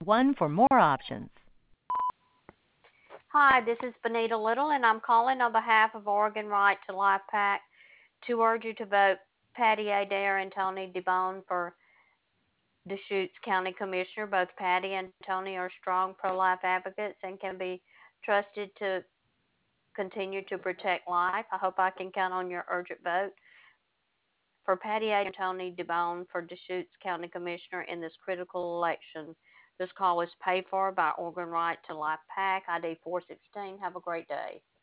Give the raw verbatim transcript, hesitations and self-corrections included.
one for more options. Hi, this is Benita Little, and I'm calling on behalf of Oregon Right to Life PAC to urge you to vote Patty Adair and Tony DeBone for Deschutes County Commissioner. Both Patty and Tony are strong pro-life advocates and can be trusted to continue to protect life. I hope I can count on your urgent vote for Patty Adair and Tony DeBone for Deschutes County Commissioner in this critical election. This call is paid for by Oregon Right to Life PAC, I D four sixteen. Have a great day.